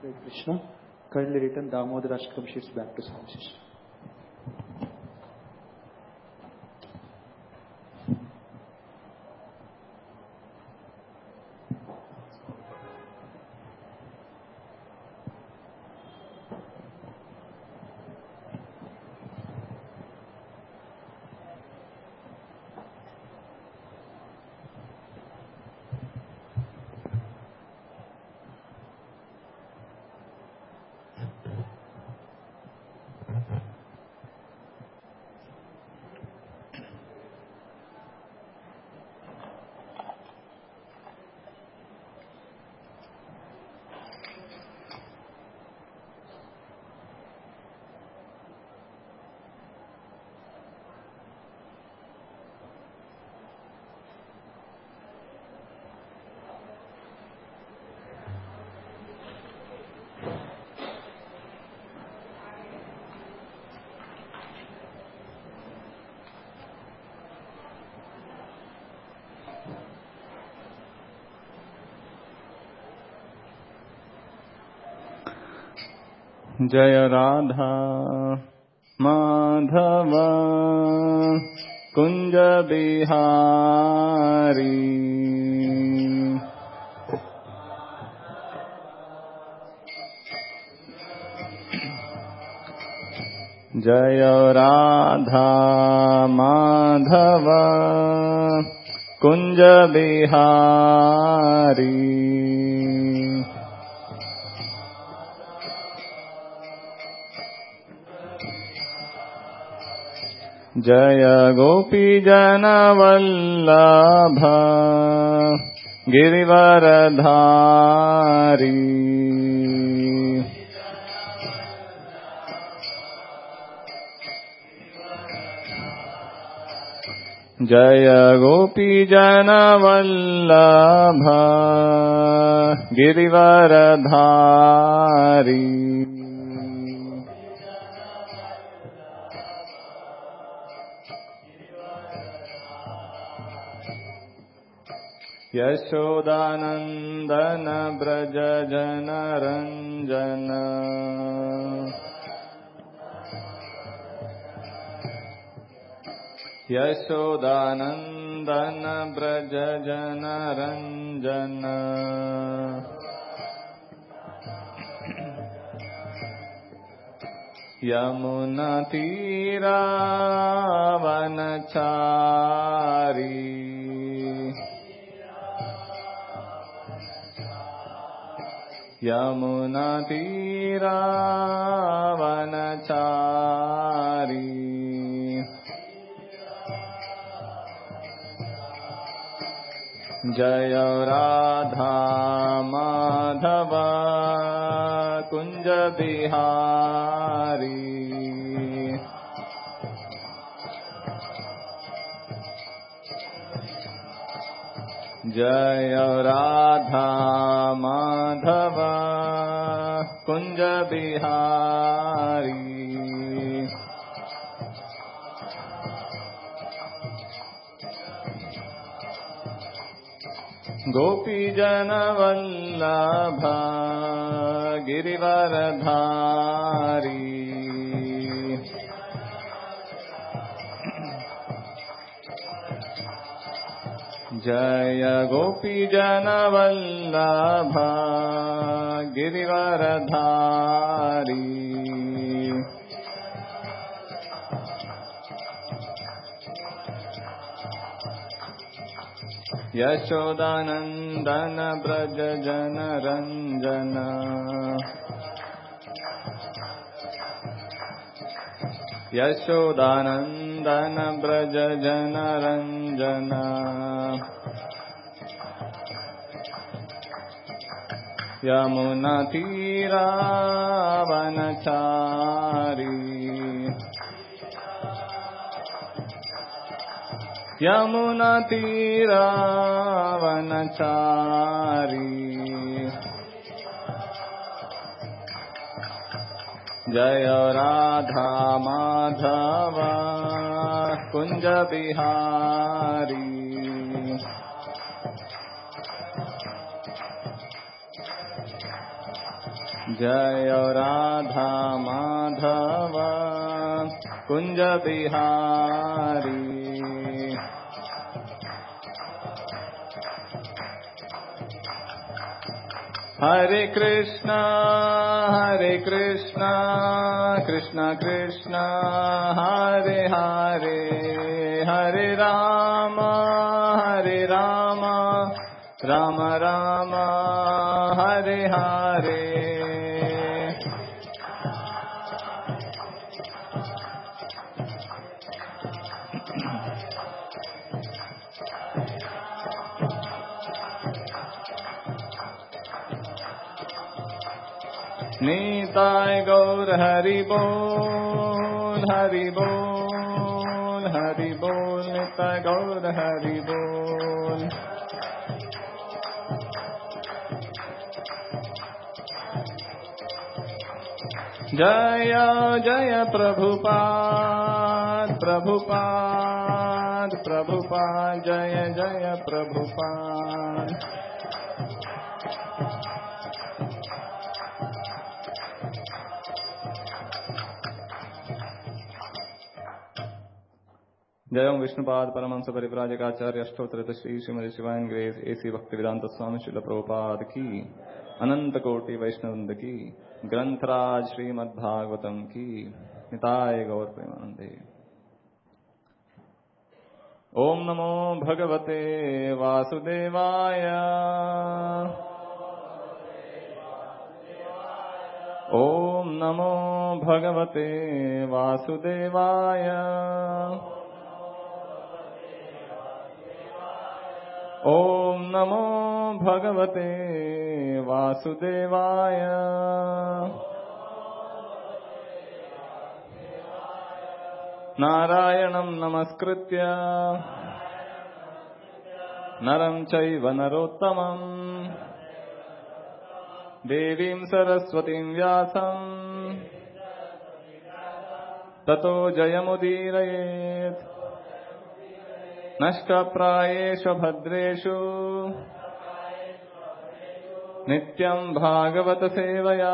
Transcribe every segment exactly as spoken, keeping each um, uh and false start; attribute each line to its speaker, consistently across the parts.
Speaker 1: Hare Krishna. Kindly return Damodar Ashkam sheets back to Swami Sister.
Speaker 2: जय राधा माधव कुंज बिहारी जय राधा माधव कुंज बिहारी जय गोपी जन वल्लभ गिरिवरधारी जय गोपी जन वल्लभ गिरिवरधारी यशोदानंदन ब्रज जन रंजन यशोदानंदन ब्रज जन रंजन यमुना तीरा वनचारी यमुना तीरा वनचारी जय राधा माधव कुंज बिहारी जय राधा माधव कुंज बिहारी गोपी जन वल्लभ गिरिवरधारी जय गोपी जन वल्लभ गिरिवरधारी यशोदानंदन ब्रज जन रंजन यशोदानंदन ब्रज जन रंजन यमुना तीरा वनचारी यमुना तीरा वनचारी जय राधा माधव कुंज बिहारी जय राधा माधव कुंज बिहारी। हरे कृष्णा हरे कृष्णा कृष्णा कृष्णा हरे हरे, हरे राम हरे राम राम राम हरे हरे। नीताय गौर हरि बोल, हरि बोल, हरि बोल, नीताय गौर हरि बोल। जय जय प्रभुपाद प्रभुपाद प्रभुपाद, जय जय प्रभुपाद। जय ओम विष्णुपाद परमहंस परिव्राजकाचार्य अष्टोत्तर श्री श्रीमती शिवानंद ग्रेस एसी भक्ति वेदांत स्वामी श्रील प्रभुपाद की, अनंत कोटि वैष्णववृंद की, ग्रंथराज श्रीमद्भागवतम की, निताय गौर प्रेमानंदे। ओम नमो भगवते वासुदेवाय, ओम नमो भगवते वासुदेवाय, ओम नमो भगवते वासुदेवाय। नारायणं नमस्कृत्य नरं चैव नरोत्तमं, देवीं सरस्वतीं व्यासं ततो जयमुदीरयेत्। नष्टप्रायेषु भद्रेषु नित्यं भागवत सेवया,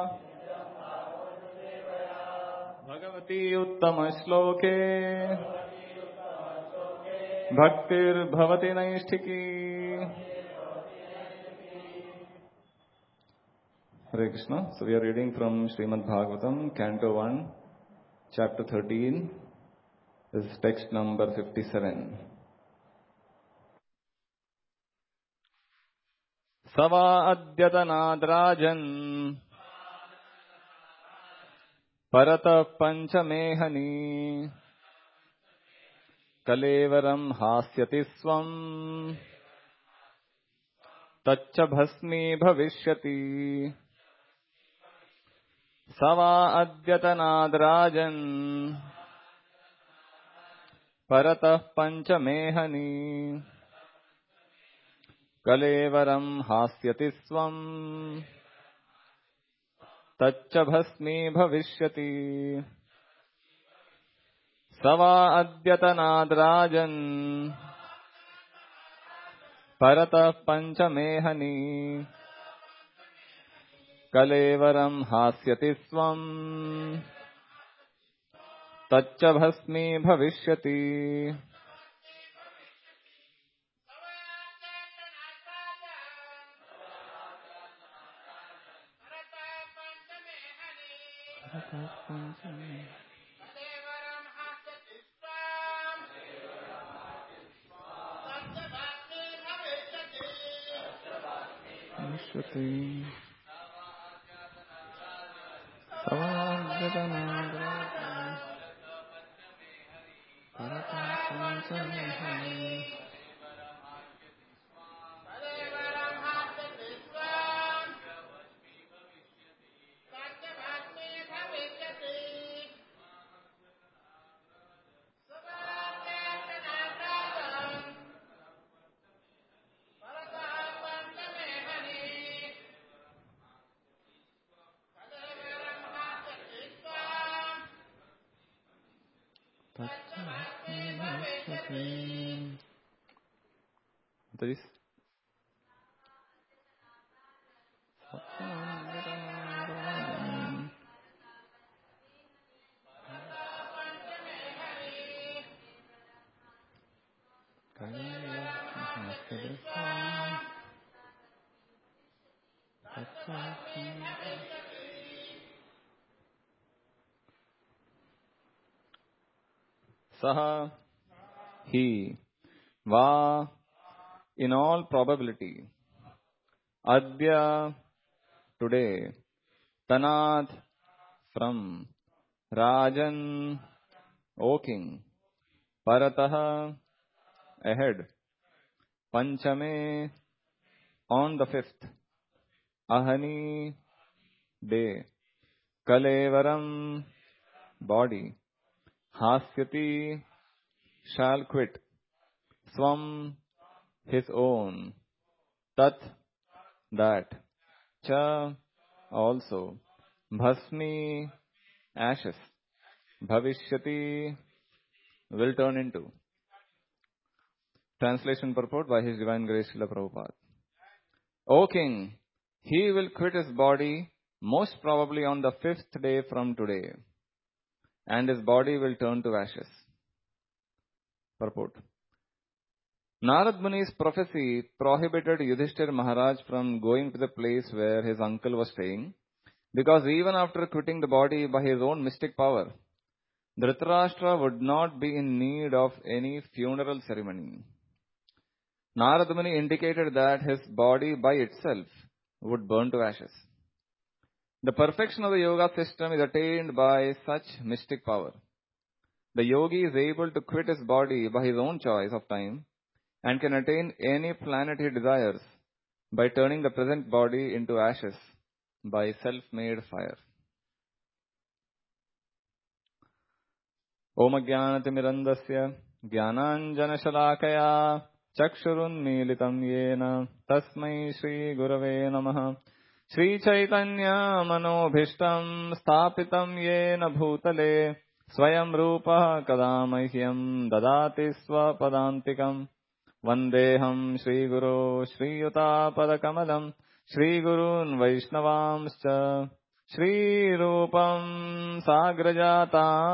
Speaker 2: भगवती उत्तम श्लोके भक्तिर्भवति नैष्ठिकी। Hare Krishna. So we are reading from Srimad Bhagavatam, Canto one, Chapter thirteen. This is text number fifty-seven. सवा अद्यतनाद्राजन् परतः पंचमेहनी, कलेवरं हास्यति स्वं तच्च भस्मी भविष्यति। सवा अद्यतनाद्राजन् परतः पंचमेहनी, कलेवरं हास्यति स्वं तच्च भस्मी भविष्यति। सवा अद्यतनाद्राजन् परतः पंचमेहनी, कलेवरं हास्यति स्वं तच्च भस्मी भविष्यति। Saha, he, va, in all probability, adya, today, tanat, from, rajan, O king, paratah, ahead, panchame, on the fifth, ahani, day, kalevaram, body, hasyati, shall quit, swam, his own, tat, that, cha, also, bhasmi, ashes, bhavishyati, will turn into. Translation purport by His Divine Grace Srila Prabhupada. O King, he will quit his body most probably on the fifth day from today, and his body will turn to ashes. Purport. Narad Muni's prophecy prohibited Yudhishthir Maharaj from going to the place where his uncle was staying, because even after quitting the body by his own mystic power, Dhritarashtra would not be in need of any funeral ceremony. Narad Muni indicated that his body by itself would burn to ashes. The perfection of the yoga system is attained by such mystic power. The yogi is able to quit his body by his own choice of time and can attain any planet he desires by turning the present body into ashes by self-made fire. Om Jnanatimirandasya Jnananjanashalakaya Chakshurunmilitam Yena Tasmai Shri Gurave Namaha Shri Chaitanya Manobhishtam Sthapitam Yena Bhutale Swayam Rupa Kadamahyam Dadati Swapadantikam Vandeham Shri Guru Shri Yuta Padakamalam Shri Gurun Vaishnavamscha Shri Rupam Sagrajatam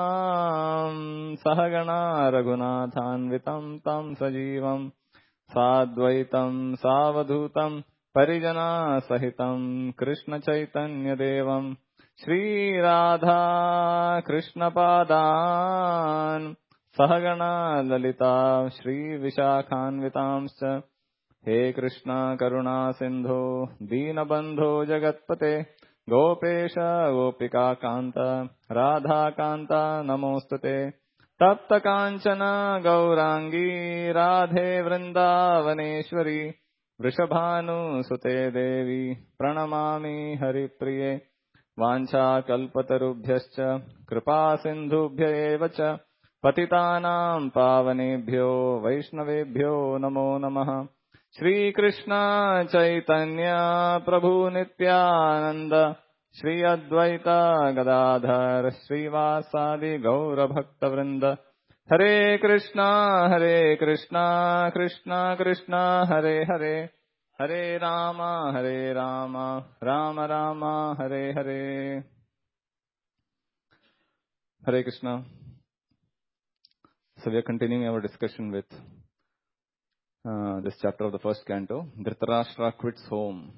Speaker 2: Sahagana Raghunathanvitam Tam Sajivam Sadvaitam Savadhutam Parijana Sahitam Krishna Chaitanya Devam Shri Radha Krishna Padan Sahagana Lalita Shri Vishakhanvitamscha He Krishna Karuna Sindho Deenabandho Jagatpate Gopesha Gopika Kanta Radha Kanta Namostute Tapta Kanchana Gaurangi Radhe Vrindavaneshwari Vrishabhanu Sute Devi Pranamami Haripriye Vancha Kalpatarubhyascha Kripa Sindhubhya Evacha Patitanam Pavanebhyo Vaishnavebhyo Namo Namaha Shri Krishna Chaitanya Prabhu Nityananda Shri Advaita Gadadhar Shri Vasadi Gaura Bhakta Vrinda Hare Krishna Hare Krishna Krishna Krishna Hare Hare Hare Rama Hare Rama Rama Rama Hare Hare Hare Krishna. So we are continuing our discussion with Uh, this chapter of the first canto, Dhritarashtra quits home.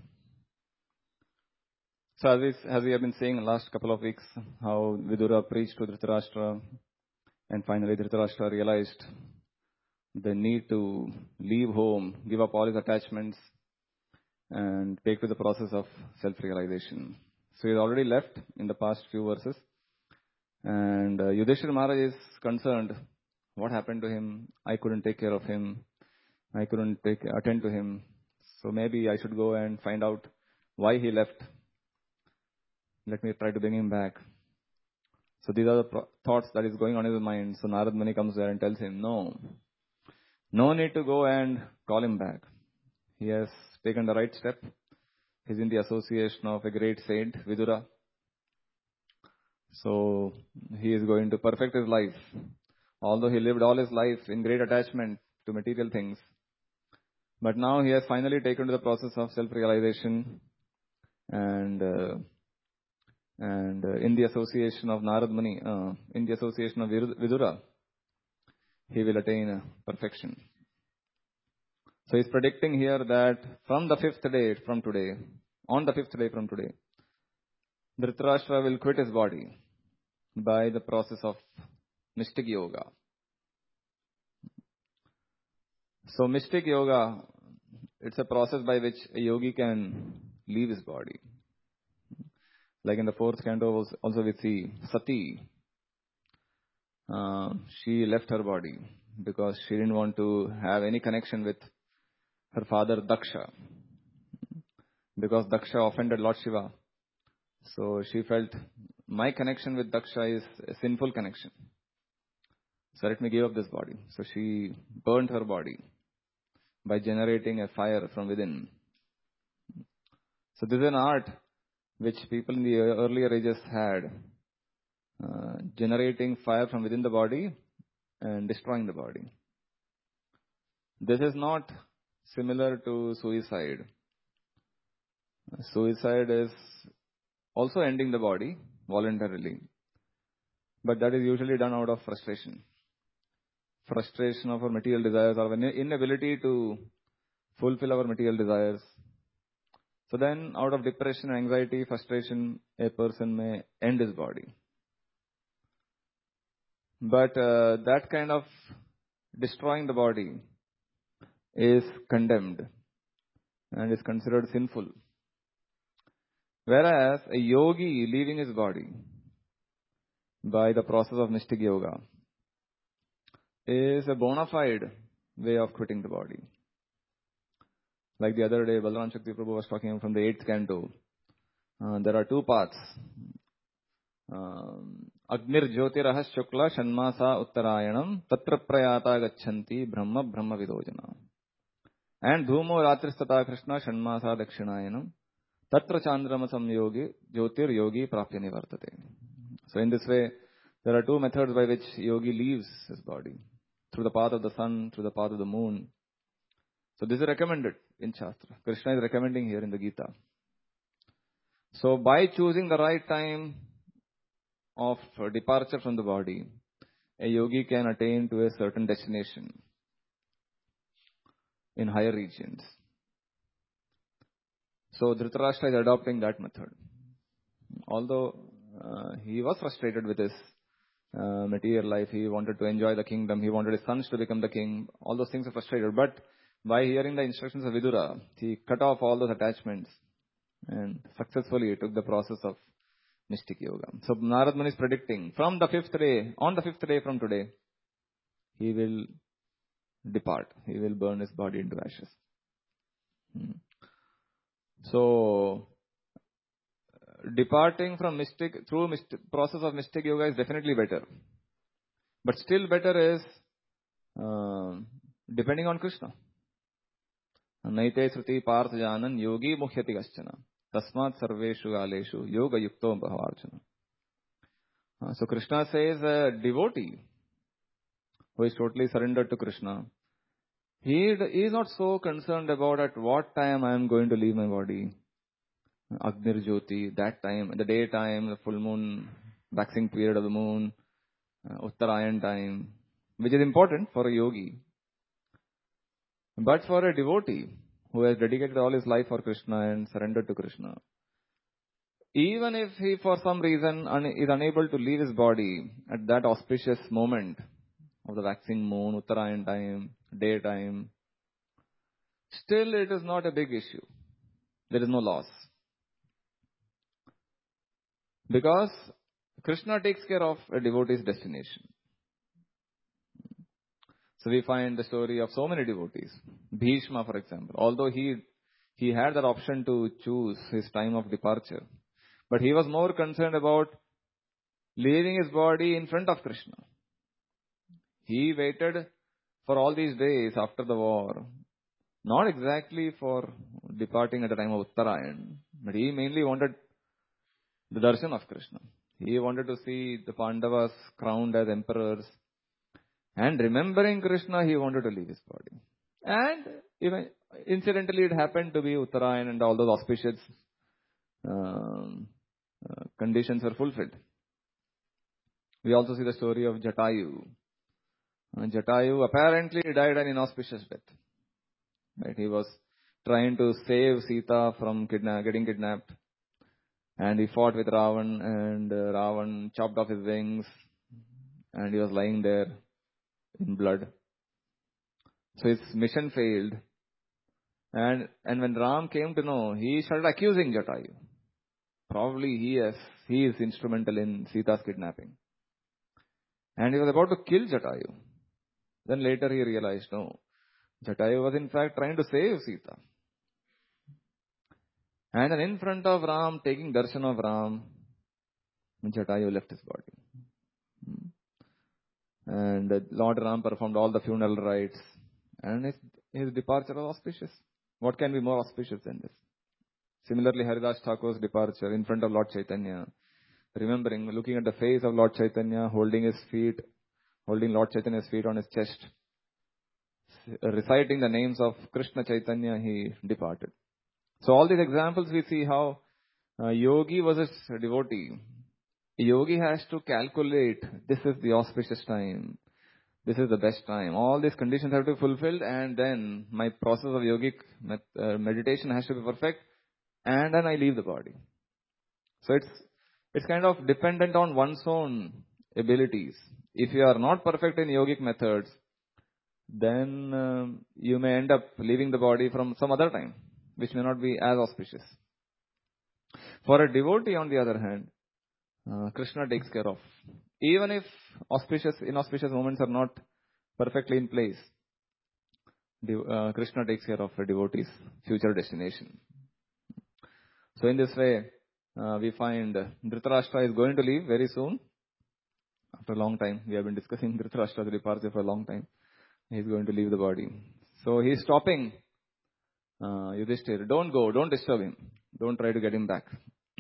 Speaker 2: So as we, as we have been saying in the last couple of weeks, how Vidura preached to Dhritarashtra, and finally Dhritarashtra realized the need to leave home, give up all his attachments, and take to the process of self-realization. So he has already left in the past few verses, and uh, Yudhishthira Maharaj is concerned, what happened to him? I couldn't take care of him. I couldn't take, attend to him. So maybe I should go and find out why he left. Let me try to bring him back. So these are the pro- thoughts that is going on in his mind. So Narad Muni comes there and tells him, no, no need to go and call him back. He has taken the right step. He's in the association of a great saint, Vidura. So he is going to perfect his life. Although he lived all his life in great attachment to material things, but now he has finally taken to the process of self-realization, and uh, and uh, in the association of Narad Muni, uh, in the association of Vidura, he will attain perfection. So he is predicting here that from the fifth day, from today, on the fifth day from today, Dhritarashtra will quit his body by the process of mystic yoga. So mystic yoga, it's a process by which a yogi can leave his body. Like in the fourth canto also we see Sati. Uh, she left her body because she didn't want to have any connection with her father Daksha. Because Daksha offended Lord Shiva. So she felt, my connection with Daksha is a sinful connection. So let me give up this body. So she burned her body by generating a fire from within. So this is an art which people in the earlier ages had, uh, generating fire from within the body and destroying the body. This is not similar to suicide. Suicide is also ending the body voluntarily, but that is usually done out of frustration. Frustration of our material desires or inability to fulfill our material desires. So then, out of depression, anxiety, frustration, a person may end his body. But uh, that kind of destroying the body is condemned and is considered sinful. Whereas a yogi leaving his body by the process of mystic yoga is a bona fide way of quitting the body. Like the other day, Balaram Shakti Prabhu was talking from the eighth canto. Uh, there are two paths. Agnir Jyotirahas Shukla Shanmasa Uttarayanam Tatra Prayata Gachanti Brahma Brahma Vidojana. And Dhumo Ratristata Krishna Shanmasa Dakshinayanam Tatra Chandrama Samyogi Jyotir Yogi Prapya Nivartate. So in this way, there are two methods by which yogi leaves his body. Through the path of the sun, through the path of the moon. So this is recommended in Shastra. Krishna is recommending here in the Gita. So by choosing the right time of departure from the body, a yogi can attain to a certain destination in higher regions. So Dhritarashtra is adopting that method. Although uh, he was frustrated with his uh, material life, he wanted to enjoy the kingdom, he wanted his sons to become the king, all those things are frustrated. But by hearing the instructions of Vidura, he cut off all those attachments and successfully took the process of mystic yoga. So Narad Muni is predicting, from the fifth day, on the fifth day from today, he will depart. He will burn his body into ashes. Hmm. So, departing from mystic, through mystic, process of mystic yoga is definitely better. But still better is uh, depending on Krishna. Naite sruti partha janan yogi muhyati gaschana tasmat sarveshu galeshu yoga yukto bhavarjana. Uh, so Krishna says a devotee who is totally surrendered to Krishna, he, he is not so concerned about at what time I am going to leave my body. Agnir Jyoti, that time, the daytime, the full moon, waxing period of the moon, uh, Uttarayan time, which is important for a yogi. But for a devotee who has dedicated all his life for Krishna and surrendered to Krishna, even if he for some reason un- is unable to leave his body at that auspicious moment of the waxing moon, Uttarayan time, daytime, still it is not a big issue. There is no loss. Because Krishna takes care of a devotee's destination. So we find the story of so many devotees. Bhishma, for example, although he he had that option to choose his time of departure, but he was more concerned about leaving his body in front of Krishna. He waited for all these days after the war, not exactly for departing at the time of Uttarayan, but he mainly wanted the darshan of Krishna. He wanted to see the Pandavas crowned as emperors. And remembering Krishna, he wanted to leave his body. And even incidentally, it happened to be Uttarayan and all those auspicious um, uh, conditions were fulfilled. We also see the story of Jatayu. Uh, Jatayu apparently died an inauspicious death. Right? He was trying to save Sita from kidna- getting kidnapped. And he fought with Ravan, and uh, Ravan chopped off his wings, and he was lying there in blood. So his mission failed. And and when Ram came to know, he started accusing Jatayu. Probably he is, he is instrumental in Sita's kidnapping. And he was about to kill Jatayu. Then later he realized, no, Jatayu was in fact trying to save Sita. And then in front of Ram, taking darshan of Ram, Jatayu left his body. And Lord Ram performed all the funeral rites. And his, his departure was auspicious. What can be more auspicious than this? Similarly, Haridas Thakur's departure in front of Lord Chaitanya. Remembering, looking at the face of Lord Chaitanya, holding his feet, holding Lord Chaitanya's feet on his chest, reciting the names of Krishna Chaitanya, he departed. So all these examples we see how uh, yogi versus devotee. A yogi has to calculate, this is the auspicious time, this is the best time. All these conditions have to be fulfilled, and then my process of yogic med- uh, meditation has to be perfect, and then I leave the body. So it's it's kind of dependent on one's own abilities. If you are not perfect in yogic methods, then um, you may end up leaving the body from some other time, which may not be as auspicious. For a devotee, on the other hand, uh, Krishna takes care of. Even if auspicious, inauspicious moments are not perfectly in place, Dev- uh, Krishna takes care of a devotee's future destination. So in this way, uh, we find Dhritarashtra is going to leave very soon. After a long time, we have been discussing Dhritarashtra's departure for a long time. He is going to leave the body. So he is stopping uh, Yudhishthira. Don't go, don't disturb him. Don't try to get him back.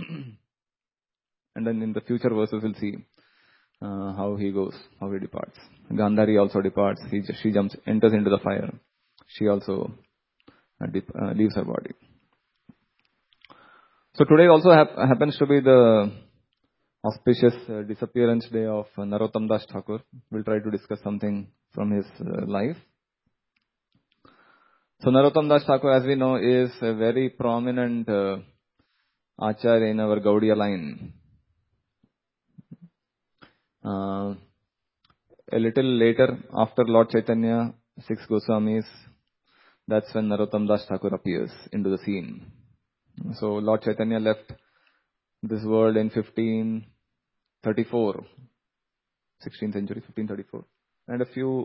Speaker 2: And then in the future verses we'll see uh, how he goes, how he departs. Gandhari also departs. He, she jumps, enters into the fire. She also uh, dep- uh, leaves her body. So today also hap- happens to be the auspicious uh, disappearance day of uh, Narottam Das Thakur. We'll try to discuss something from his uh, life. So Narottam Das Thakur, as we know, is a very prominent uh, Acharya in our Gaudiya line. Uh, a little later, after Lord Chaitanya, six Goswamis, that's when Narottam Das Thakur appears into the scene. So Lord Chaitanya left this world in fifteen thirty-four, sixteenth century, fifteen thirty-four. And a few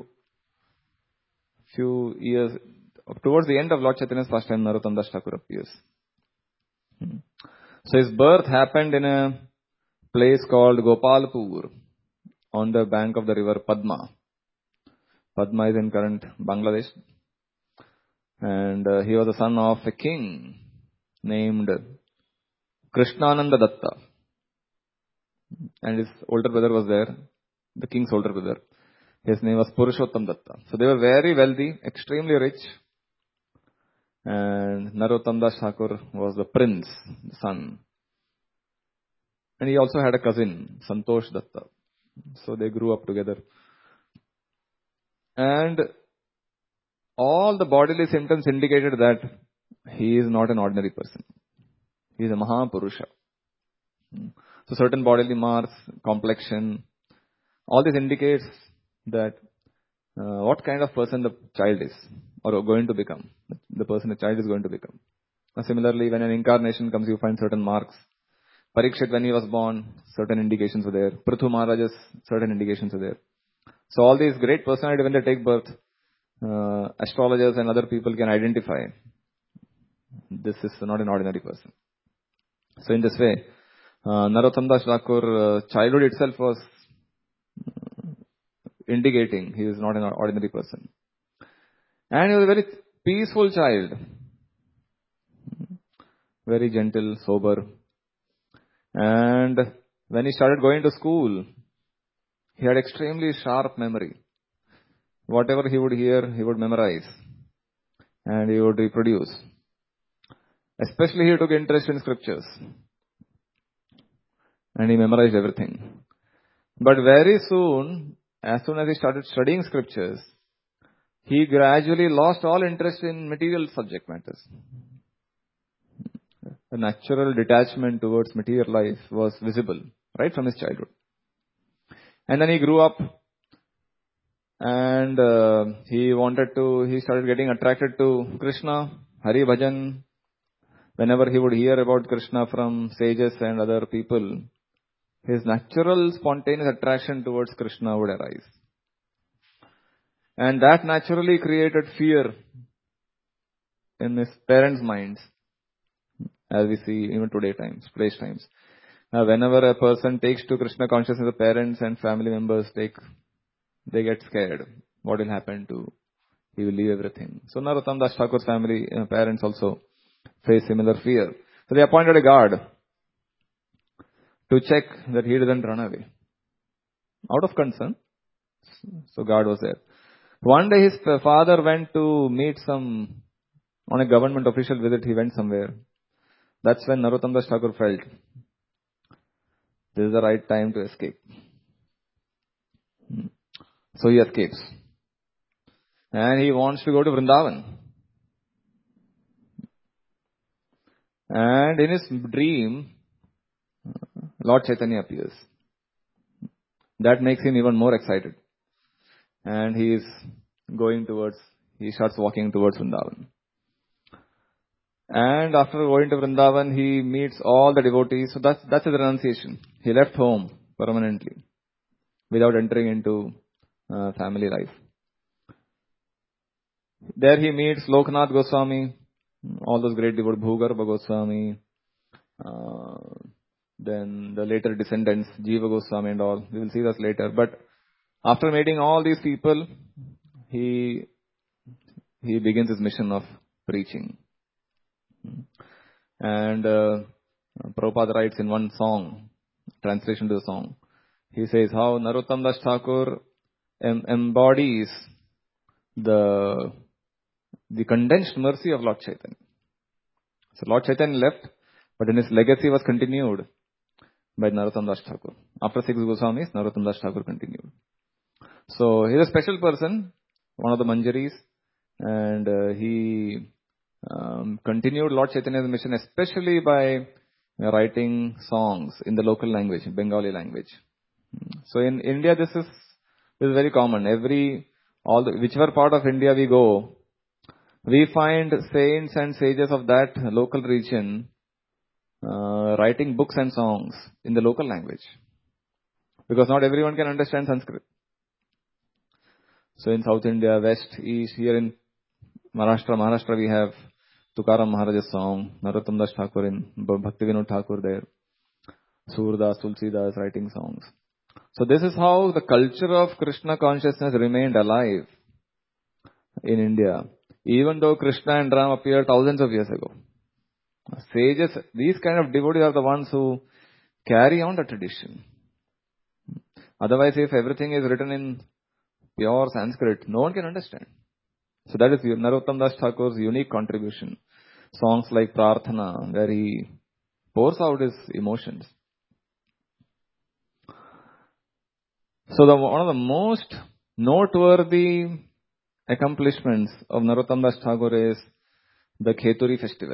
Speaker 2: few years, towards the end of Lord Chaitanya's lifetime, Narottam Das Thakur appears. Hmm. So his birth happened in a place called Gopalpur, on the bank of the river Padma. Padma is in current Bangladesh. And uh, he was the son of a king named Krishnananda Datta. And his older brother was there, the king's older brother. His name was Purushottam Datta. So they were very wealthy, extremely rich. And Narottam Das Thakur was the prince, the son. And he also had a cousin, Santosh Datta. So they grew up together. And all the bodily symptoms indicated that he is not an ordinary person. He is a Mahapurusha. So certain bodily marks, complexion, all this indicates that uh, what kind of person the child is or going to become. The person the child is going to become. Now, similarly, when an incarnation comes, you find certain marks. Parikshit, when he was born, certain indications were there. Prithu Maharajas, certain indications were there. So all these great personalities, when they take birth, uh, astrologers and other people can identify this is not an ordinary person. So in this way, uh, Narottam Das Thakur, uh, childhood itself was indicating he is not an ordinary person. And he was a very peaceful child. Very gentle, sober. And when he started going to school, he had extremely sharp memory. Whatever he would hear, he would memorize. And he would reproduce. Especially he took interest in scriptures. And he memorized everything. But very soon, as soon as he started studying scriptures, he gradually lost all interest in material subject matters. A natural detachment towards material life was visible right from his childhood. And then he grew up and uh, he wanted to, he started getting attracted to Krishna, Hari Bhajan. Whenever he would hear about Krishna from sages and other people, his natural spontaneous attraction towards Krishna would arise. And that naturally created fear in his parents' minds, as we see even today times, today's times. Uh, whenever a person takes to Krishna consciousness, the parents and family members take, they get scared. What will happen to, he will leave everything. So Narottam Das Thakur's family, uh, parents also face similar fear. So they appointed a guard to check that he doesn't run away. Out of concern. So guard was there. One day his father went to meet some, on a government official visit, he went somewhere. That's when Narottam Das Thakur felt, this is the right time to escape. So he escapes. And he wants to go to Vrindavan. And in his dream, Lord Chaitanya appears. That makes him even more excited. And he is going towards, he starts walking towards Vrindavan. And after going to Vrindavan, he meets all the devotees. So that's, that's his renunciation. He left home permanently without entering into uh, family life. There he meets Loknath Goswami, all those great devotees, Bhugarbha Goswami, uh, then the later descendants, Jiva Goswami and all. We will see this later. But after meeting all these people, he he begins his mission of preaching. And uh, Prabhupada writes in one song, translation to the song, he says how Narottam Das Thakur em- embodies the the condensed mercy of Lord Chaitanya. So Lord Chaitanya left, but then his legacy was continued by Narottam Das Thakur. After six Goswamis, Narottam Das Thakur continued. So he is a special person, one of the Manjaris, and uh, he um, continued Lord Chaitanya's mission, especially by uh, writing songs in the local language, Bengali language. So in India, this is this is very common. Every all the, whichever part of India we go, we find saints and sages of that local region uh, writing books and songs in the local language, because not everyone can understand Sanskrit. So in South India, West, East, here in Maharashtra, Maharashtra we have Tukaram Maharaj's song, Narottam Das Thakur in Bhakti Vinod Thakur there, Surdas, Tulsidas writing songs. So this is how the culture of Krishna consciousness remained alive in India, even though Krishna and Ram appeared thousands of years ago. Sages, these kind of devotees are the ones who carry on the tradition. Otherwise, if everything is written in pure Sanskrit, no one can understand. So that is Narottam Das Thakur's unique contribution. Songs like Prarthana, where he pours out his emotions. So the, one of the most noteworthy accomplishments of Narottam Das Thakur is the Kheturi festival.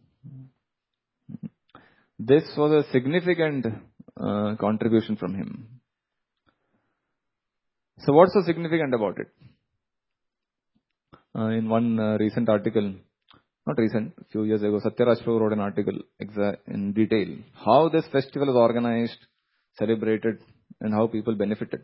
Speaker 2: This was a significant uh, contribution from him. So what's so significant about it? Uh, in one uh, recent article, not recent, a few years ago, Satyaraj Prabhu wrote an article exa- in detail how this festival is organized, celebrated, and how people benefited.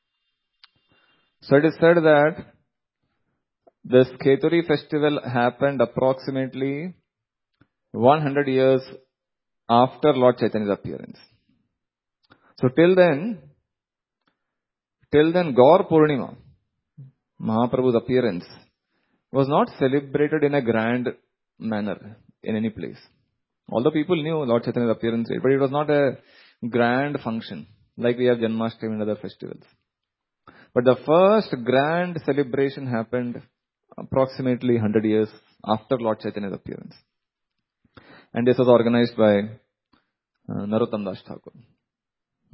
Speaker 2: So it is said that this Kheturi festival happened approximately one hundred years after Lord Chaitanya's appearance. So till then, till then Gaur Purnima, Mahaprabhu's appearance, was not celebrated in a grand manner in any place. Although people knew Lord Chaitanya's appearance, but it was not a grand function like we have Janmashtami and other festivals. But the first grand celebration happened approximately one hundred years after Lord Chaitanya's appearance. And this was organized by uh, Narottam Das Thakur.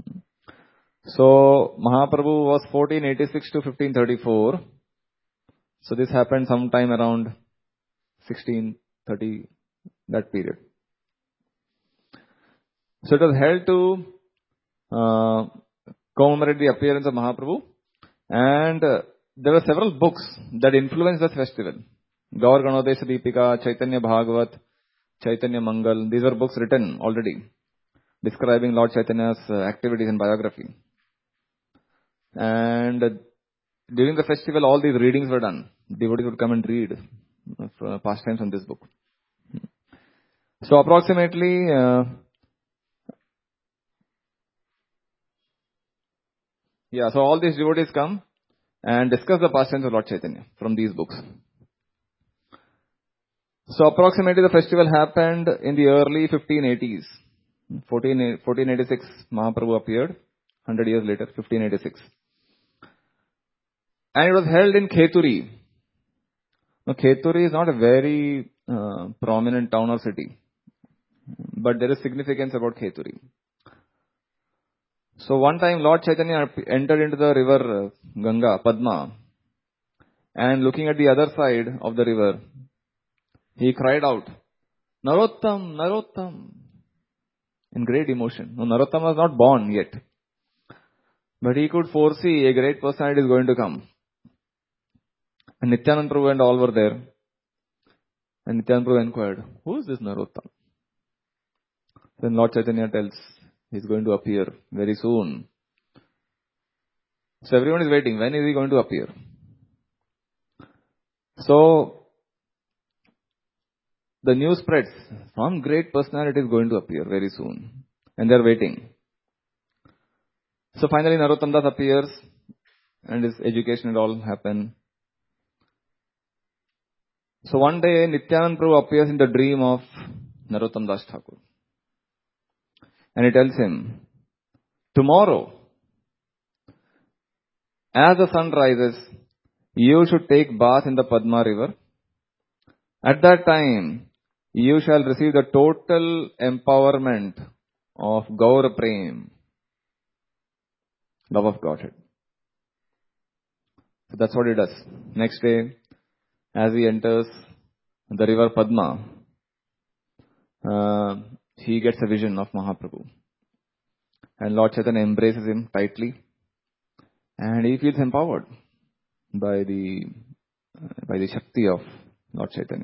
Speaker 2: So Mahaprabhu was fourteen eighty-six to fifteen thirty-four. So this happened sometime around sixteen thirty, that period. So it was held to uh, commemorate the appearance of Mahaprabhu, and uh, there were several books that influenced the festival. Gaur Ganodesha Deepika, Chaitanya Bhagavat, Chaitanya Mangal. These were books written already, describing Lord Chaitanya's uh, activities and biography. And uh, during the festival, all these readings were done. Devotees would come and read uh, pastimes on this book. So approximately uh, yeah, so all these devotees come and discuss the pastimes of Lord Chaitanya from these books. So approximately the festival happened in the early fifteen eighties. fourteen eighty-six, Mahaprabhu appeared. one hundred years later, fifteen eighty-six. And it was held in Kheturi. Now, Kheturi is not a very uh, prominent town or city, but there is significance about Kheturi. So one time Lord Chaitanya entered into the river uh, Ganga, Padma, and looking at the other side of the river, he cried out, Narottam, Narottam, in great emotion. No, Narottam was not born yet, but he could foresee a great personality is going to come. And Nityananda Prabhu and all were there. And Nityananda Prabhu inquired, who is this Narottam? Then Lord Chaitanya tells, he is going to appear very soon. So everyone is waiting. When is he going to appear? So the news spreads. Some great personality is going to appear very soon. And they are waiting. So finally Narottam Das appears and his education and all happen. So one day Nityananda Prabhu appears in the dream of Narottam Das Thakur. And he tells him, tomorrow, as the sun rises, you should take bath in the Padma river. At that time, you shall receive the total empowerment of Gaur Prem, love of Godhead. So that's what he does. Next day, as he enters the river Padma, uh, he gets a vision of Mahaprabhu. And Lord Chaitanya embraces him tightly. And he feels empowered by the uh, by the Shakti of Lord Chaitanya.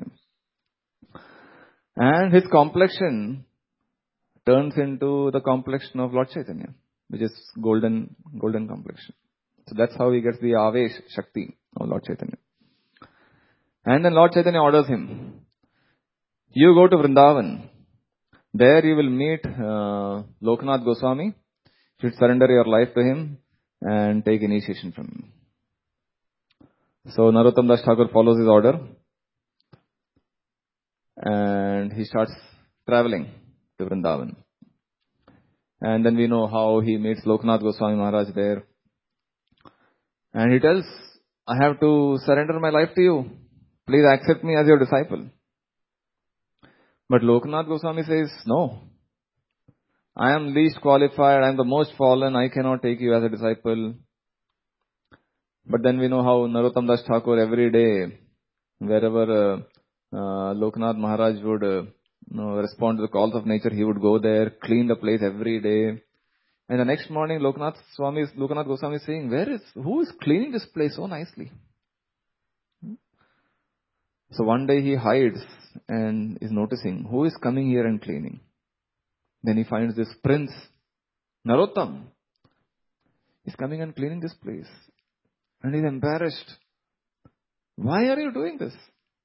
Speaker 2: And his complexion turns into the complexion of Lord Chaitanya, which is golden golden complexion. So that's how he gets the Avesh Shakti of Lord Chaitanya. And then Lord Chaitanya orders him, you go to Vrindavan. There you will meet uh, Lokanath Goswami. You should surrender your life to him and take initiation from him. So Narottam Das Thakur follows his order and he starts traveling to Vrindavan. And then we know how he meets Lokanath Goswami Maharaj there. And he tells, I have to surrender my life to you. Please accept me as your disciple. But Lokanath Goswami says, no. I am least qualified. I am the most fallen. I cannot take you as a disciple. But then we know how Narottam Das Thakur every day, wherever uh, uh, Lokanath Maharaj would uh, you know, respond to the calls of nature, he would go there, clean the place every day. And the next morning, Lokanath Swami, Lokanath Goswami is saying, where is, who is cleaning this place so nicely? So one day he hides and is noticing, who is coming here and cleaning? Then he finds this prince, Narottam. He's coming and cleaning this place. And he's embarrassed. Why are you doing this?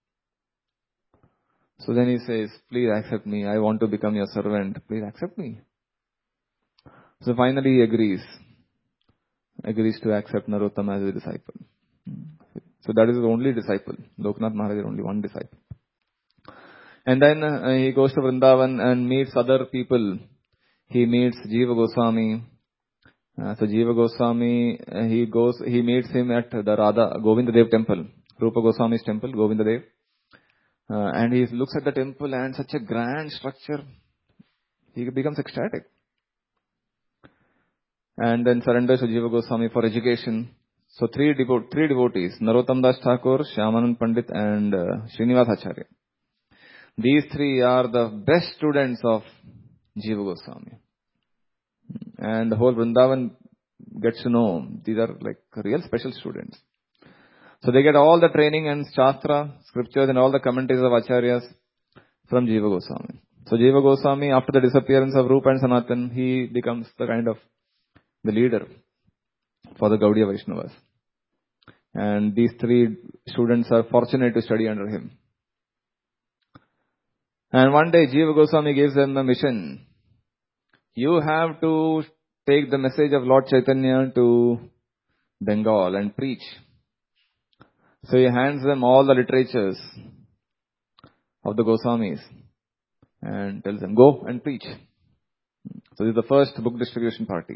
Speaker 2: So then he says, please accept me. I want to become your servant. Please accept me. So finally he agrees. Agrees to accept Narottam as a disciple. So that is his only disciple. Lokanath Maharaj is only one disciple. And then uh, he goes to Vrindavan and meets other people. He meets Jiva Goswami. Uh, so Jiva Goswami, uh, he goes, he meets him at the Radha Govindadev temple, Rupa Goswami's temple, Govindadev. Uh, and he looks at the temple and such a grand structure, he becomes ecstatic. And then surrenders to Jiva Goswami for education. So three, devo- three devotees, Narottam Das Thakur, Shyamanand Pandit and uh, Srinivas Acharya. These three are the best students of Jiva Goswami. And the whole Vrindavan gets to know these are like real special students. So they get all the training and Shastra, scriptures and all the commentaries of Acharyas from Jiva Goswami. So Jiva Goswami, after the disappearance of Rupa and Sanatan, he becomes the kind of the leader for the Gaudiya Vaishnavas. And these three students are fortunate to study under him. And one day Jiva Goswami gives them a mission. You have to take the message of Lord Chaitanya to Bengal and preach. So he hands them all the literatures of the Goswamis and tells them, go and preach. So this is the first book distribution party.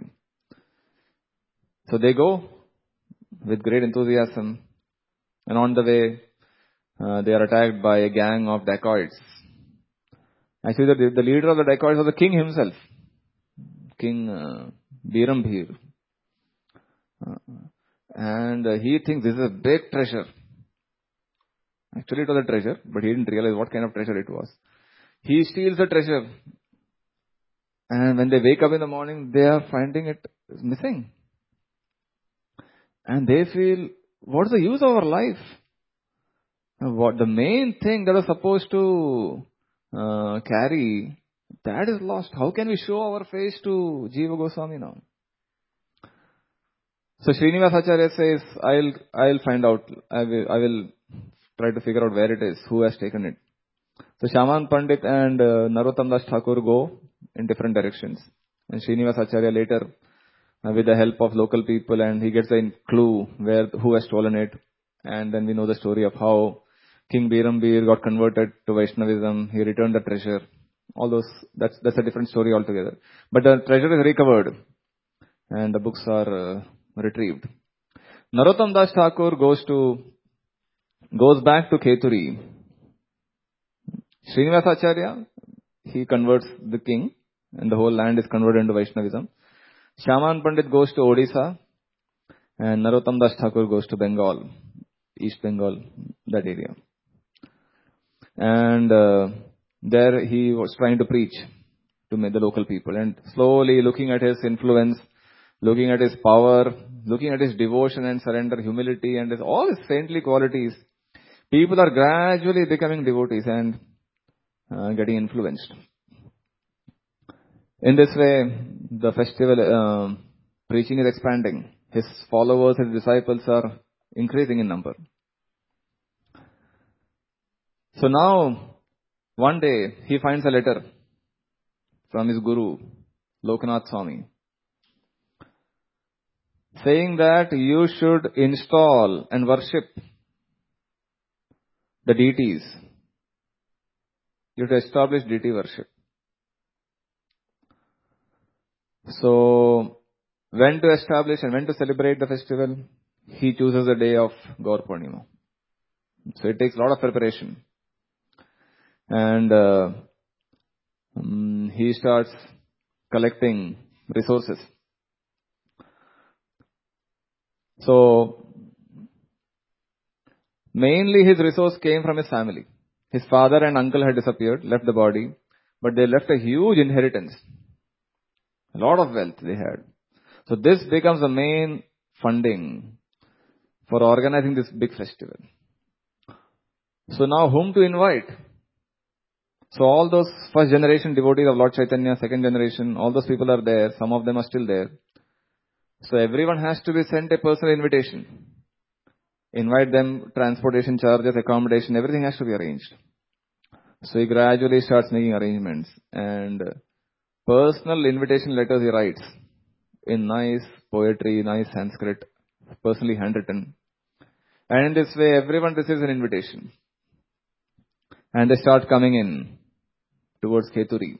Speaker 2: So they go with great enthusiasm, and on the way uh, they are attacked by a gang of dacoits. Actually the, the leader of the dacoits was the king himself, King uh, Birambhir. Uh, and uh, he thinks this is a big treasure. Actually it was a treasure, but he didn't realize what kind of treasure it was. He steals the treasure. And when they wake up in the morning, they are finding it missing. And they feel, what's the use of our life? What the main thing that was supposed to uh, carry, that is lost. How can we show our face to Jiva Goswami now? So Srinivas Acharya says, I'll I'll find out. I will I will try to figure out where it is, who has taken it. So Shyamanand Pandit and uh, Narottam Das Thakur go in different directions. And Srinivas Acharya later, uh, with the help of local people, and he gets a clue where who has stolen it. And then we know the story of how King Birambir got converted to Vaishnavism. He returned the treasure. All those, that's that's a different story altogether. But the treasure is recovered, and the books are uh, retrieved. Narottam Das Thakur goes to goes back to Keturi. Srinivas Acharya, he converts the king, and the whole land is converted into Vaishnavism. Shyamanand Pandit goes to Odisha, and Narottam Das Thakur goes to Bengal, East Bengal, that area. And uh, there he was trying to preach to the local people, and slowly looking at his influence, looking at his power, looking at his devotion and surrender, humility, and his, all his saintly qualities, people are gradually becoming devotees and uh, getting influenced. In this way, the festival uh, preaching is expanding. His followers, his disciples are increasing in number. So now, one day, he finds a letter from his guru, Lokanath Swami, saying that you should install and worship the deities. You have to establish deity worship. So, when to establish and when to celebrate the festival, he chooses the day of Gaur Purnima. So it takes a lot of preparation. And uh, um, he starts collecting resources. So, mainly his resource came from his family. His father and uncle had disappeared, left the body, but they left a huge inheritance. A lot of wealth they had. So this becomes the main funding for organizing this big festival. So now whom to invite? So all those first generation devotees of Lord Chaitanya, second generation, all those people are there. Some of them are still there. So everyone has to be sent a personal invitation. Invite them, transportation charges, accommodation, everything has to be arranged. So he gradually starts making arrangements, and personal invitation letters he writes in nice poetry, nice Sanskrit, personally handwritten. And in this way, everyone receives an invitation. And they start coming in towards Keturi.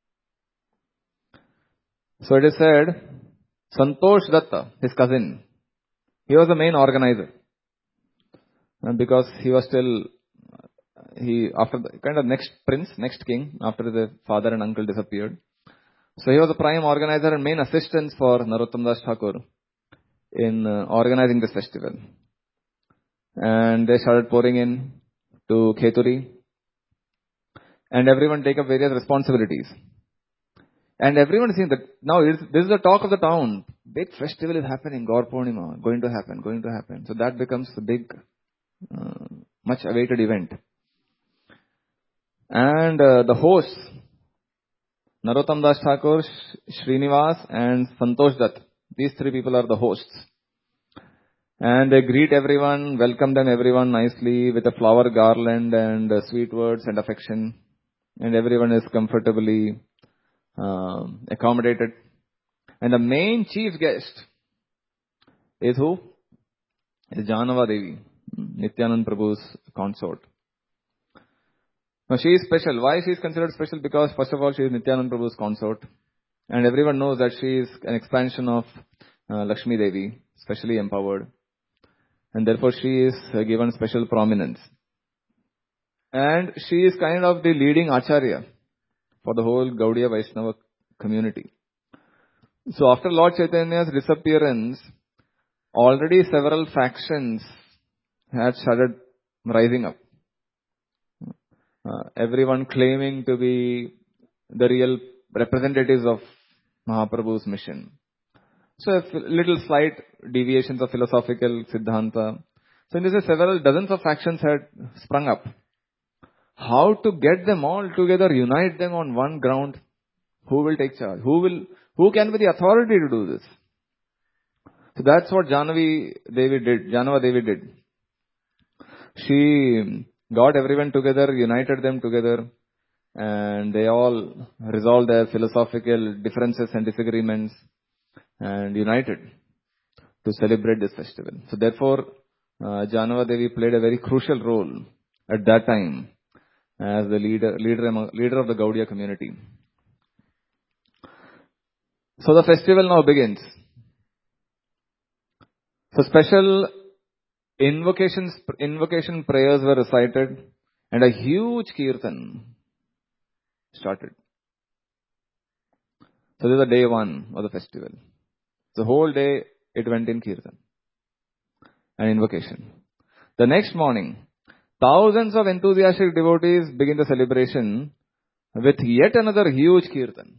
Speaker 2: So it is said, Santosh Datta, his cousin, he was the main organizer. And because he was still, he, after the kind of next prince, next king, after the father and uncle disappeared. So he was the prime organizer and main assistant for Narottam Das Thakur in uh, organizing this festival. And they started pouring in to Kheturi. And everyone take up various responsibilities. And everyone is seeing that now this is the talk of the town. Big festival is happening, Gaur Purnima, going to happen, going to happen. So that becomes a big, uh, much awaited event. And uh, the hosts, Narottam Das Thakur, Srinivas and Santosh Dutt. These three people are the hosts. And they greet everyone, welcome them everyone nicely with a flower garland and uh, sweet words and affection. And everyone is comfortably uh, accommodated. And the main chief guest is who? Is Janava Devi, Nityanand Prabhu's consort. Now she is special. Why she is considered special? Because first of all she is Nityanand Prabhu's consort. And everyone knows that she is an expansion of uh, Lakshmi Devi, specially empowered. And therefore she is uh, given special prominence. And she is kind of the leading Acharya for the whole Gaudiya Vaishnava community. So after Lord Chaitanya's disappearance, already several factions had started rising up. Uh, everyone claiming to be the real representatives of Mahaprabhu's mission. So a little slight deviations of philosophical Siddhanta. So in this way, several dozens of factions had sprung up. How to get them all together, unite them on one ground? Who will take charge? Who will, who can be the authority to do this? So that's what Janavi Devi did, Janava Devi did. She got everyone together, united them together, and they all resolved their philosophical differences and disagreements and united to celebrate this festival. So therefore, uh, Janava Devi played a very crucial role at that time as the leader, leader, among, leader of the Gaudiya community. So the festival now begins. So special invocations, invocation prayers were recited and a huge kirtan started. So this is the day one of the festival. The whole day it went in kirtan and invocation. The next morning, thousands of enthusiastic devotees begin the celebration with yet another huge kirtan.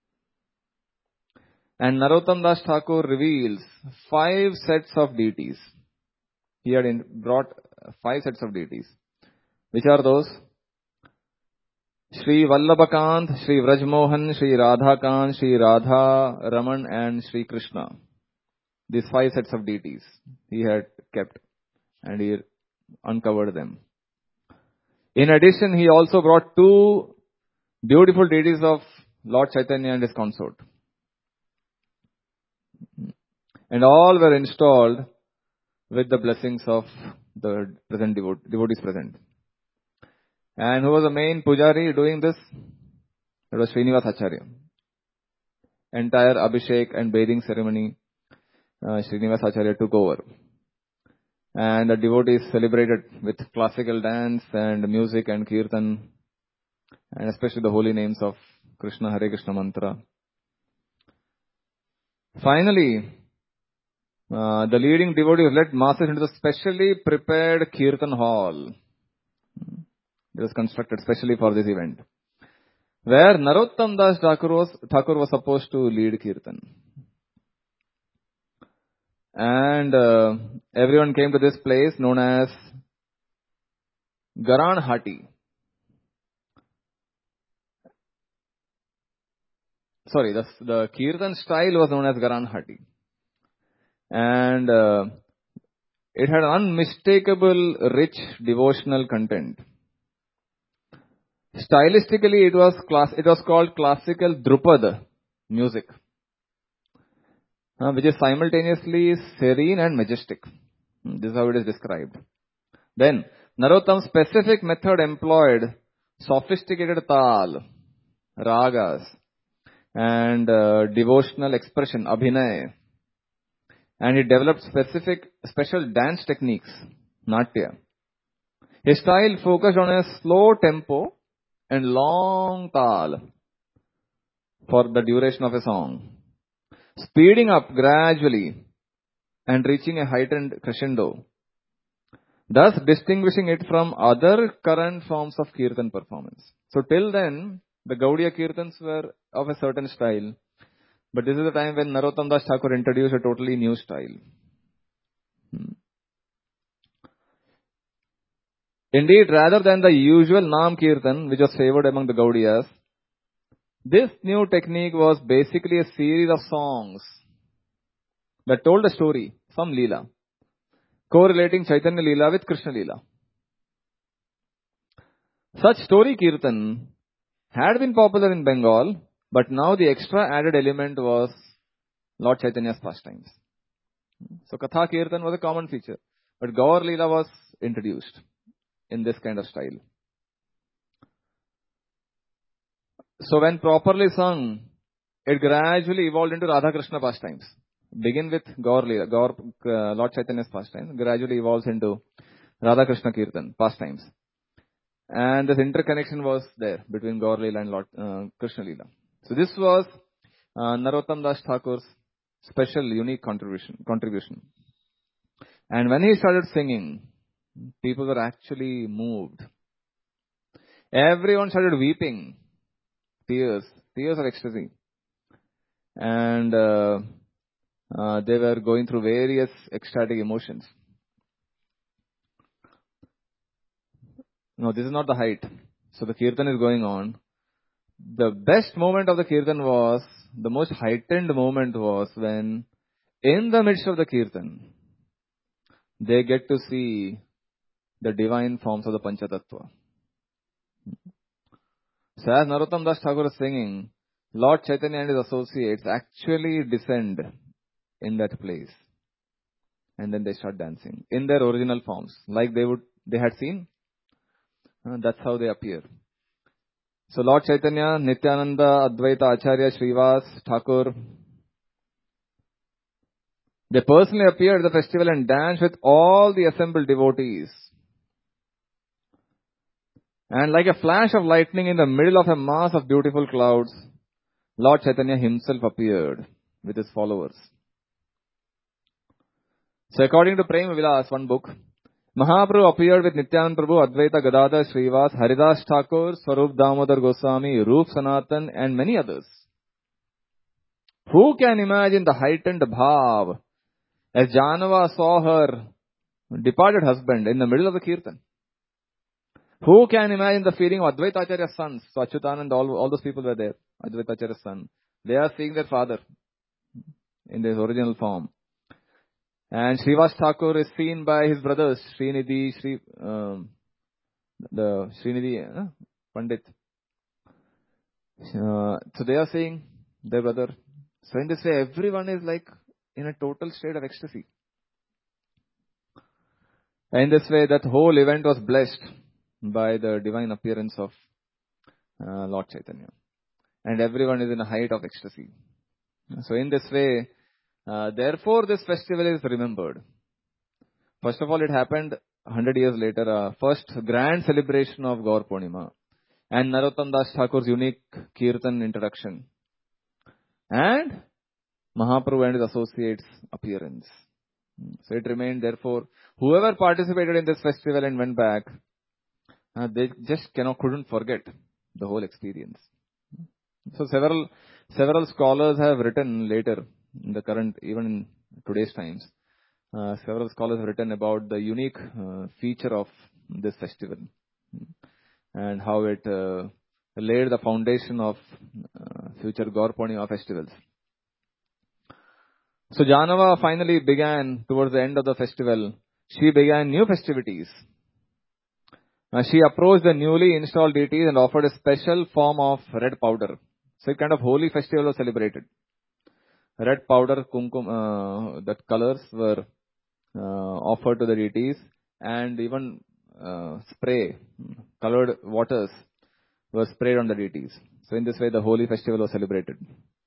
Speaker 2: And Narottam Das Thakur reveals five sets of deities. He had in, brought five sets of deities. Which are those? Shri Vallabhakant, Shri Vrajmohan, Shri Radhakant, Shri Radha Raman and Shri Krishna. These five sets of deities he had kept and he uncovered them. In addition, he also brought two beautiful deities of Lord Chaitanya and his consort. And all were installed with the blessings of the present devot- devotees present. And who was the main pujari doing this? It was Srinivas Acharya. Entire Abhishek and bathing ceremony, uh, Srinivas Acharya took over. And the devotees celebrated with classical dance and music and kirtan, and especially the holy names of Krishna, Hare Krishna mantra. Finally, uh, the leading devotees led masses into the specially prepared kirtan hall. It was constructed specially for this event, where Narottam Das Thakur was, Thakur was supposed to lead kirtan. And uh, everyone came to this place known as Garan Hati. Sorry, the, the kirtan style was known as Garan Hati. And uh, it had unmistakable rich devotional content. Stylistically, it was class. It was called classical Drupad music, uh, which is simultaneously serene and majestic. This is how it is described. Then, Narottam's specific method employed sophisticated tal, ragas, and uh, devotional expression, abhinay. And he developed specific, special dance techniques, natya. His style focused on a slow tempo and long tal for the duration of a song, speeding up gradually and reaching a heightened crescendo, thus distinguishing it from other current forms of Kirtan performance. So till then, the Gaudiya Kirtans were of a certain style, but this is the time when Narottam Das Thakur introduced a totally new style. Hmm. Indeed, rather than the usual Nam Kirtan, which was favored among the Gaudiyas, this new technique was basically a series of songs that told a story, some Leela, correlating Chaitanya Leela with Krishna Leela. Such story Kirtan had been popular in Bengal, but now the extra added element was Lord Chaitanya's pastimes. So Katha Kirtan was a common feature, but Gaur Leela was introduced in this kind of style. So when properly sung, it gradually evolved into Radha Krishna pastimes. Begin with Gaur Leela, Gaur, uh, Lord Chaitanya's pastimes, gradually evolves into Radha Krishna Kirtan pastimes. And this interconnection was there between Gaur Leela and Lord uh, Krishna Leela. So this was uh, Narottam Das Thakur's special, unique contribution. contribution. And when he started singing, people were actually moved. Everyone started weeping, tears, tears of ecstasy. And uh, uh, they were going through various ecstatic emotions. No, this is not the height. So the Kirtan is going on. The best moment of the Kirtan was, the most heightened moment was when, in the midst of the Kirtan, they get to see the divine forms of the Panchatattva. So as Narottam Das Thakur is singing, Lord Chaitanya and his associates actually descend in that place. And then they start dancing in their original forms, like they would, they had seen. Uh, that's how they appear. So Lord Chaitanya, Nityananda, Advaita, Acharya, Srivas, Thakur, they personally appeared at the festival and danced with all the assembled devotees. And like a flash of lightning in the middle of a mass of beautiful clouds, Lord Chaitanya himself appeared with his followers. So according to Prema Vilas, one book, Mahaprabhu appeared with Nityananda Prabhu, Advaita Gadadhar, Srivas, Haridas Thakur, Swarup Damodar Goswami, Roop Sanatan and many others. Who can imagine the heightened bhav as Janava saw her departed husband in the middle of the Kirtan? Who can imagine the feeling of Advaita Acharya's sons? So Achyutanand, all, all those people were there. Advaita Acharya's son. They are seeing their father in his original form. And Srivas Thakur is seen by his brothers, Srinidhi, Sri, um, the Srinidhi, uh, Pandit. Uh, so they are seeing their brother. So in this way, everyone is like in a total state of ecstasy. And in this way, that whole event was blessed by the divine appearance of uh, Lord Chaitanya. And everyone is in a height of ecstasy. So in this way, uh, therefore this festival is remembered. First of all, it happened one hundred years later, uh, first grand celebration of Gaur Purnima and Narottam Das Thakur's unique Kirtan introduction. And Mahaprabhu and his associates' appearance. So it remained, therefore, whoever participated in this festival and went back, uh, they just cannot, couldn't forget the whole experience. So several, several scholars have written later, in the current, even in today's times, uh, several scholars have written about the unique uh, feature of this festival and how it uh, laid the foundation of uh, future Gaur Purnima festivals. So Janava finally began, towards the end of the festival, she began new festivities. Uh, she approached the newly installed deities and offered a special form of red powder. So a kind of holy festival was celebrated. Red powder, kumkum, uh, that colors were uh, offered to the deities, and even uh, spray, colored waters were sprayed on the deities. So in this way, the holy festival was celebrated.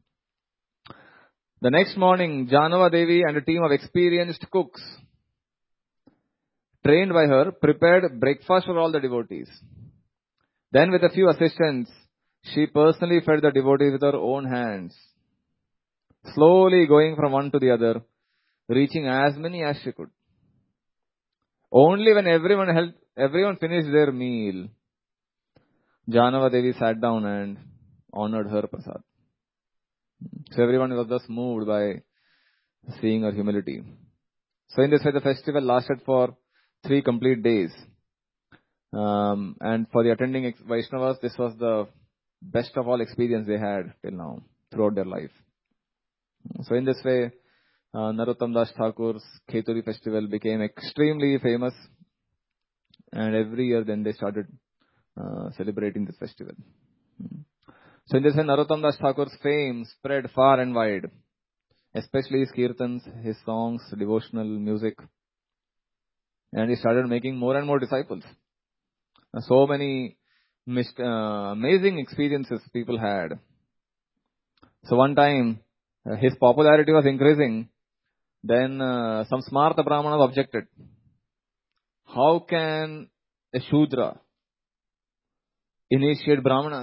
Speaker 2: The next morning, Janava Devi and a team of experienced cooks, trained by her, prepared breakfast for all the devotees. Then with a few assistants, she personally fed the devotees with her own hands, slowly going from one to the other, reaching as many as she could. Only when everyone helped, everyone finished their meal, Janava Devi sat down and honored her prasad. So everyone was thus moved by seeing her humility. So in this way, the festival lasted for three complete days. Um, and for the attending ex- Vaishnavas, this was the best of all experience they had till now, throughout their life. So in this way, uh, Narottam Das Thakur's Kheturi festival became extremely famous. And every year then they started uh, celebrating this festival. So in this way, Narottam Das Thakur's fame spread far and wide. Especially his kirtans, his songs, devotional music. And he started making more and more disciples. So many mist, uh, amazing experiences people had. So one time, uh, his popularity was increasing. Then uh, some Smarta Brahmanas objected. How can a Shudra initiate Brahmanas?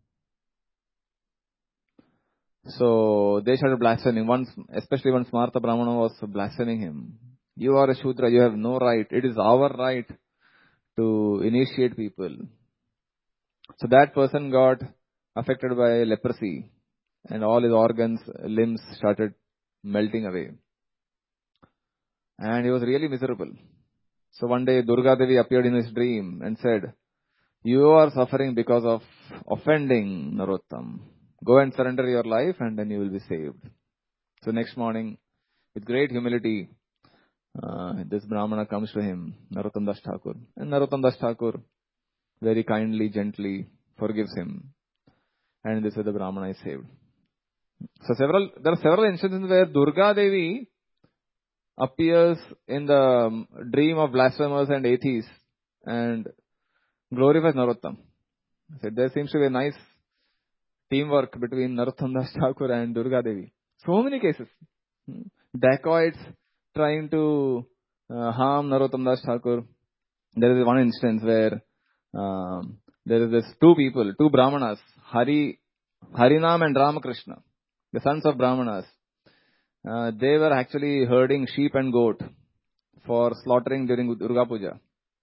Speaker 2: So they started blaspheming. One, especially when Smarta Brahmana was blaspheming him. You are a Shudra, you have no right. It is our right to initiate people. So that person got affected by leprosy and all his organs, limbs started melting away. And he was really miserable. So one day Durga Devi appeared in his dream and said, you are suffering because of offending Narottam. Go and surrender your life and then you will be saved. So next morning, with great humility, uh, this Brahmana comes to him, Narottam Das Thakur. And Narottam Das Thakur very kindly, gently forgives him. And this way the Brahmana is saved. So several, there are several instances where Durga Devi appears in the dream of blasphemers and atheists and glorifies Narottam. So there seems to be a nice teamwork between Narottam Das Thakur and Durga Devi. So many cases. Dacoits trying to uh, harm Narottam Das Thakur. There is one instance where um, there is this two people, two Brahmanas, Hari, Harinam and Ramakrishna, the sons of Brahmanas. Uh, they were actually herding sheep and goat for slaughtering during Durga Puja.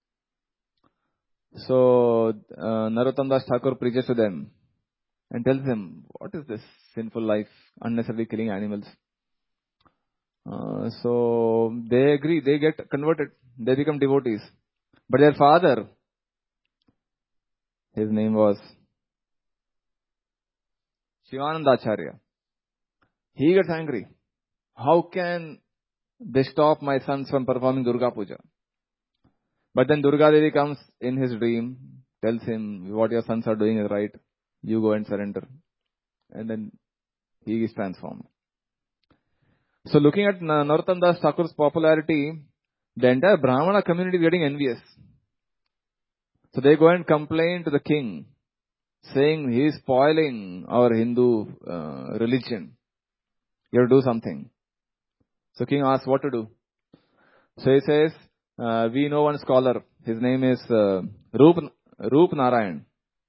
Speaker 2: So uh, Narottam Das Thakur preaches to them and tells them, what is this sinful life, unnecessarily killing animals? Uh, so they agree, they get converted, they become devotees. But their father, his name was Shivananda Acharya. He gets angry. How can they stop my sons from performing Durga Puja? But then Durga Devi comes in his dream, tells him, what your sons are doing is right. You go and surrender. And then he is transformed. So looking at Narottam Das Thakur's popularity, the entire Brahmana community is getting envious. So they go and complain to the king, saying he is spoiling our Hindu uh, religion. You have to do something. So king asks what to do. So he says, uh, we know one scholar. His name is uh, Rup, Rup Narayan.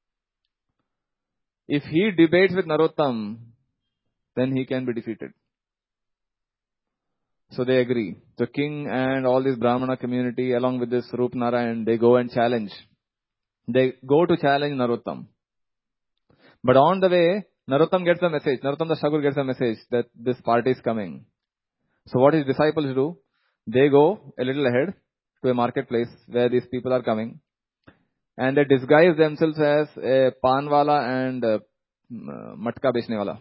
Speaker 2: If he debates with Narottam, then he can be defeated. So they agree. So king and all this Brahmana community along with this Rup Narayan, they go and challenge. They go to challenge Narottam. But on the way, Narottam gets a message. Narottam Das Thakur gets a message that this party is coming. So what his disciples do, they go a little ahead to a marketplace where these people are coming. And they disguise themselves as a panwala and a matka bechne wala.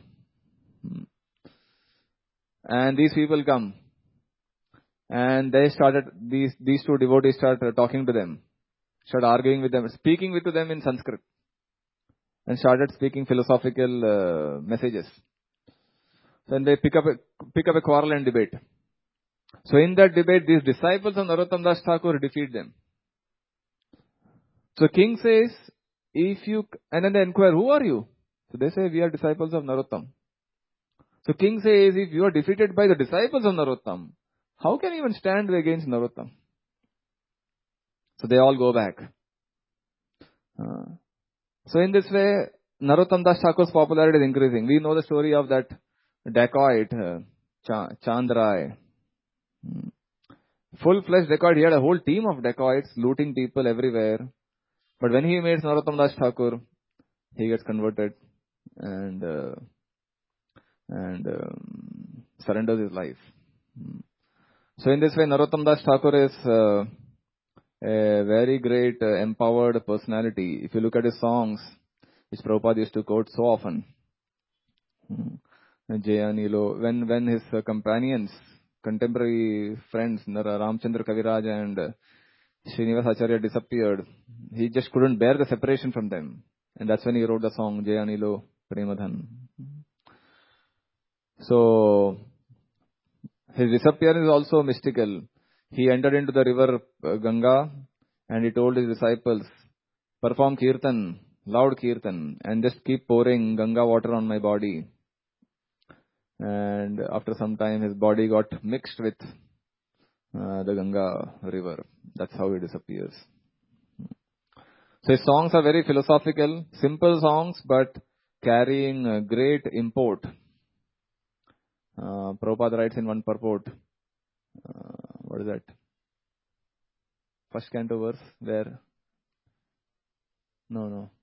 Speaker 2: And these people come. And they started, these, these two devotees start talking to them. Start arguing with them, speaking with them in Sanskrit. And started speaking philosophical uh, messages. Then they pick up a, pick up a quarrel and debate. So in that debate, these disciples of Narottam Das Thakur defeat them. So king says, if you, and then they inquire, who are you? So they say, we are disciples of Narottam. So king says, if you are defeated by the disciples of Narottam, how can you even stand against Narottam? So they all go back. Uh, so in this way, Narottam Das Thakur's popularity is increasing. We know the story of that dacoit, uh, Ch- Chandrai. Full-fledged dacoit. He had a whole team of dacoits looting people everywhere. But when he meets Narottam Das Thakur, he gets converted and uh, and um, surrenders his life. So in this way, Narottam Das Thakur is uh, a very great uh, empowered personality. If you look at his songs, which Prabhupada used to quote so often, Jaya Nilo, when when his uh, companions, contemporary friends, Ramchandra Kaviraj and uh, Srinivas Acharya disappeared, he just couldn't bear the separation from them. And that's when he wrote the song Jaya Nilo Premadhan. So, his disappearance is also mystical. He entered into the river uh, Ganga and he told his disciples, perform kirtan, loud kirtan, and just keep pouring Ganga water on my body. And after some time, his body got mixed with uh, the Ganga river. That's how he disappears. So his songs are very philosophical, simple songs, but carrying uh, great import. Uh, Prabhupada writes in one purport, uh, what is that? First canto verse, where? No, no.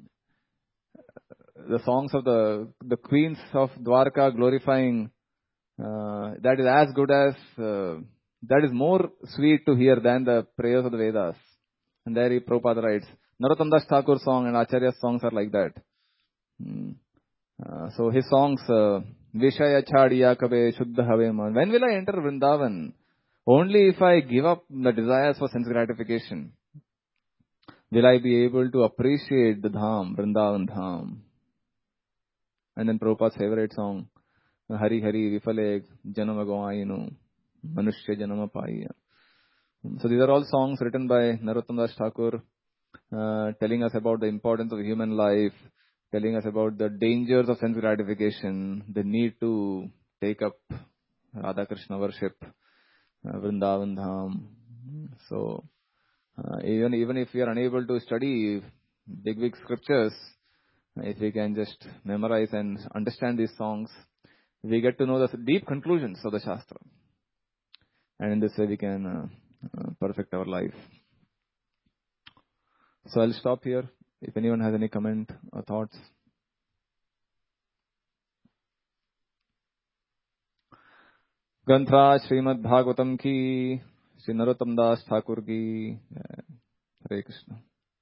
Speaker 2: The songs of the the queens of Dwarka glorifying, uh, that is as good as, uh, that is more sweet to hear than the prayers of the Vedas. And there he, Prabhupada writes, Narottam Das Thakur's song and Acharya's songs are like that. Hmm. Uh, so his songs, uh, Vishaya Chadiya Kabe Shuddha Have Man. When will I enter Vrindavan? Only if I give up the desires for sense gratification will I be able to appreciate the Dham, Vrindavan Dham. And then Prabhupada's favorite song, Hari Hari Vifale Janama Goayinu, Manushya Janama Paiya. So these are all songs written by Narottam Das Thakur, uh, telling us about the importance of human life, telling us about the dangers of sense gratification, the need to take up Radha Krishna worship, uh, Vrindavan Dham. So uh, even even if we are unable to study big big scriptures, if we can just memorize and understand these songs, we get to know the deep conclusions of the Shastra. And in this way we can uh, uh, perfect our life. So I'll stop here. If anyone has any comment or thoughts. Granthra Srimad Bhagavatam ki, Sri Narottam Das Thakur ki, Hare Krishna.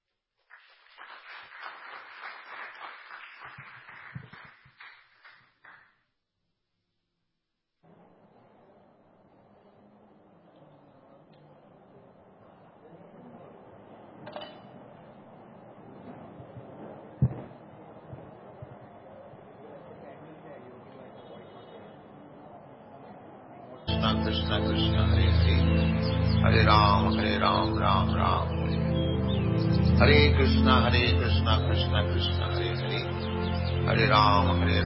Speaker 3: Krishna Krishna Hare Hare, Hare Ram Hare Ram Ram Ram Hare Hare Krishna Hare Krishna Krishna Krishna Hare Hare, Hare Ram Hare